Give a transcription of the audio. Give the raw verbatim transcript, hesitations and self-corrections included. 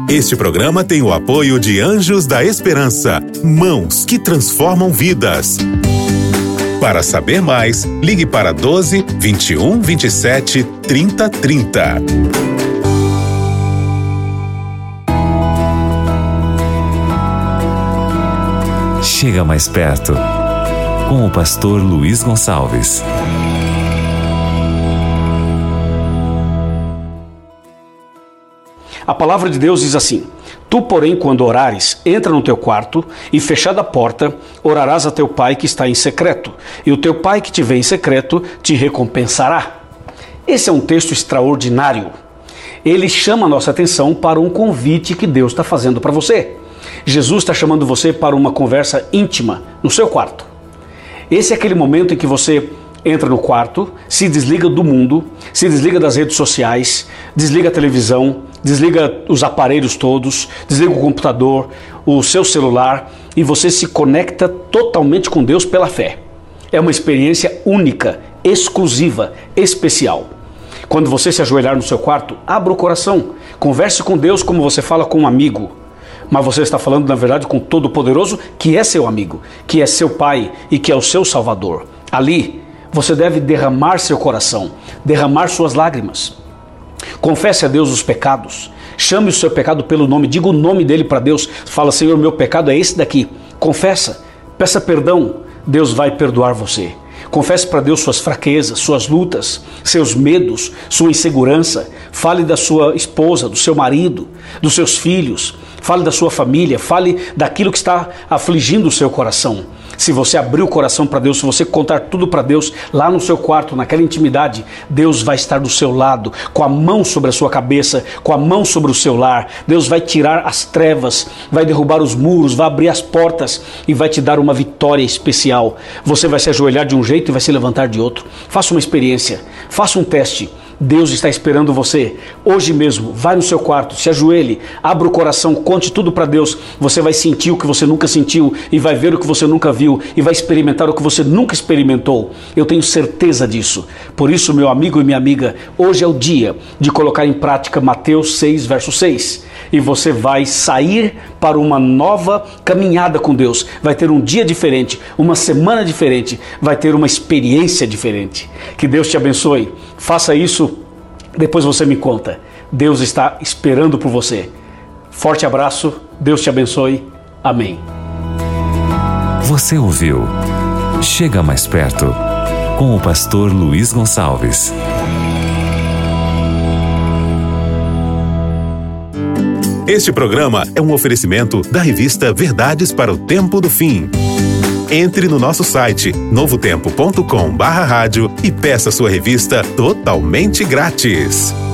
Este programa tem o apoio de Anjos da Esperança, mãos que transformam vidas. Para saber mais, ligue para doze, vinte e um, vinte e sete, trinta, trinta. Chega mais perto, com o pastor Luiz Gonçalves. A palavra de Deus diz assim: Tu, porém, quando orares, entra no teu quarto e, fechada a porta, orarás a teu pai que está em secreto, e o teu pai que te vê em secreto te recompensará. Esse é um texto extraordinário. Ele chama a nossa atenção para um convite que Deus está fazendo para você. Jesus está chamando você para uma conversa íntima no seu quarto. Esse é aquele momento em que você entra no quarto, se desliga do mundo, se desliga das redes sociais, desliga a televisão, desliga os aparelhos todos, desliga o computador, o seu celular e você se conecta totalmente com Deus pela fé. É uma experiência única, exclusiva, especial. Quando você se ajoelhar no seu quarto, abra o coração, converse com Deus como você fala com um amigo. Mas você está falando, na verdade, com o Todo-Poderoso, que é seu amigo, que é seu Pai e que é o seu Salvador. Ali, você deve derramar seu coração, derramar suas lágrimas. Confesse a Deus os pecados, chame o seu pecado pelo nome, diga o nome dele para Deus, fala: Senhor, meu pecado é esse daqui. Confessa, peça perdão, Deus vai perdoar você. Confesse para Deus suas fraquezas, suas lutas, seus medos, sua insegurança. Fale da sua esposa, do seu marido, dos seus filhos. Fale da sua família, fale daquilo que está afligindo o seu coração. Se você abrir o coração para Deus, se você contar tudo para Deus, lá no seu quarto, naquela intimidade, Deus vai estar do seu lado, com a mão sobre a sua cabeça, com a mão sobre o seu lar. Deus vai tirar as trevas, vai derrubar os muros, vai abrir as portas e vai te dar uma vitória especial. Você vai se ajoelhar de um jeito e vai se levantar de outro. Faça uma experiência, faça um teste. Deus está esperando você. Hoje mesmo, vai no seu quarto, se ajoelhe, abra o coração, conte tudo para Deus. Você vai sentir o que você nunca sentiu e vai ver o que você nunca viu e vai experimentar o que você nunca experimentou. Eu tenho certeza disso. Por isso, meu amigo e minha amiga, hoje é o dia de colocar em prática Mateus seis, verso seis. E você vai sair para uma nova caminhada com Deus. Vai ter um dia diferente, uma semana diferente, vai ter uma experiência diferente. Que Deus te abençoe. Faça isso, depois você me conta. Deus está esperando por você. Forte abraço, Deus te abençoe. Amém. Você ouviu Chega Mais Perto, com o pastor Luiz Gonçalves. Este programa é um oferecimento da revista Verdades para o Tempo do Fim. Entre no nosso site novo tempo ponto com barra rádio e peça sua revista totalmente grátis.